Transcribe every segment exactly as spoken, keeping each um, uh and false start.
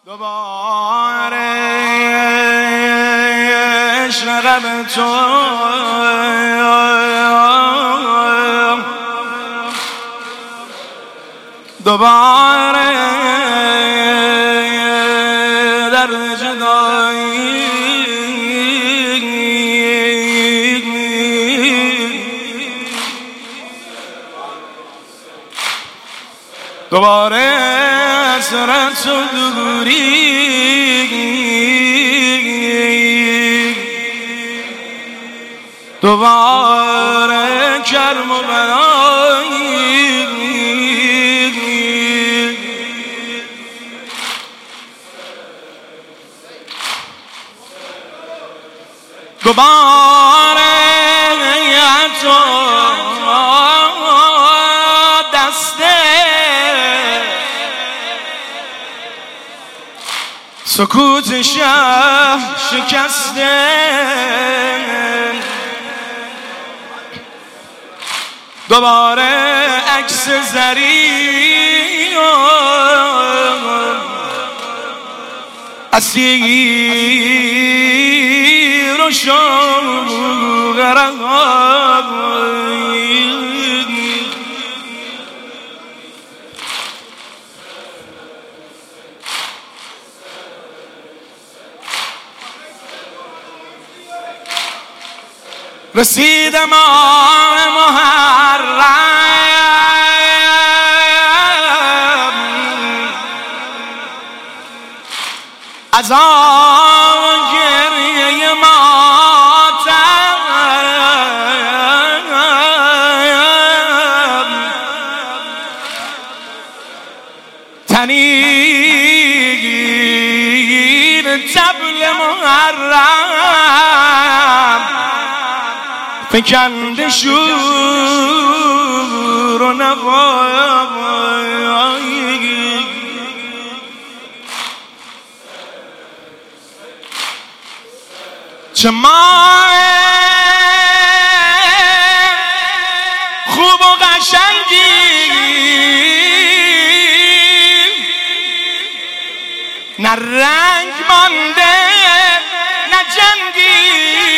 دوباره عشق تو دوباره در جدایی دوباره حسرت و دوری دوباره کرم و بلایی دوباره تو دسته سکوت شهر شکسته دوباره عکس زری اسیر و شوقرم رسید ماه محرم از آن گریه ماتم تنین طبل محرم فکنده شور و نوایی چه ماه خوب و قشنگی نه رنگ مانده نه جنگی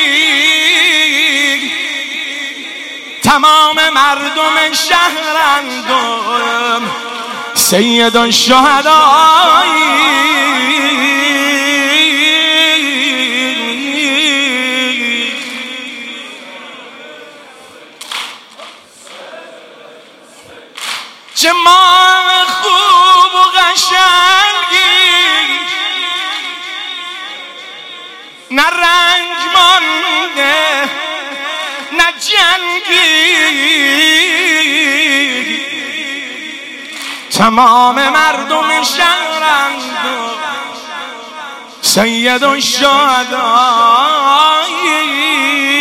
تمام مردم شهرند و سید الشهدایی چه ماه خوب و قشنگی نه رنگ مانده نه جنگی تمام مردم شهرند و سید الشهدایی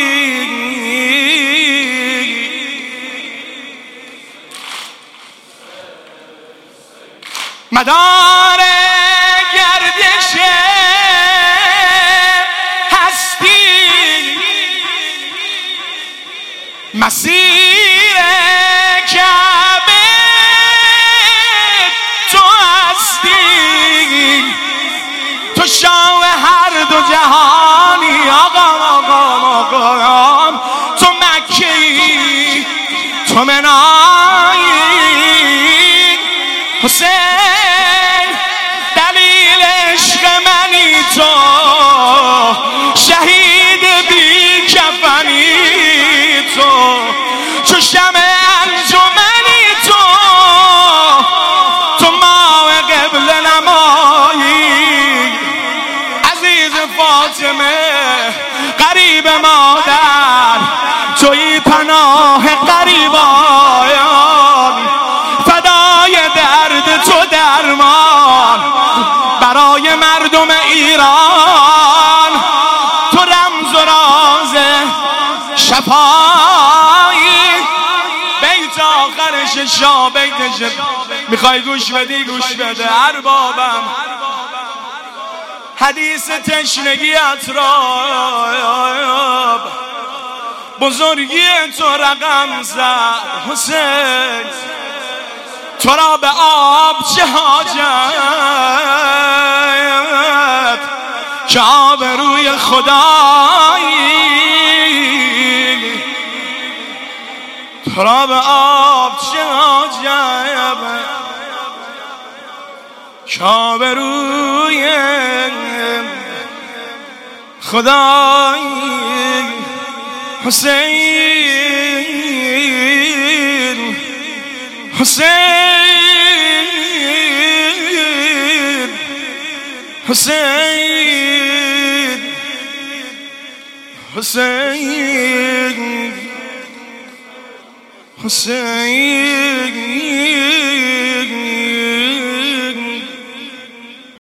مدار گردش هستی مسیر کعبه تو هستی تو شاه هر دو جهانی آقا آقا آقا تو مکی تو منایی حسین دلیل عشق منی تو شهید بی کفنی تو چو شمع انجمنی تو تو ماه قبله نمایی عزیز فاطمه قریب مادر توی پناه قریبان فدای درد تو درمان برای مردم ایران تو رمز و راز شفایی بیت آخرش شا بیتش میخوای گوش بدی گوش بده اربابم حدیث تشنگیت را بزرگی تو رقم زد حسین تو را به آب چه حاجت خدایی تو را به آب چه عجب کابروی خدایی حسین حسین حسین حسین حسین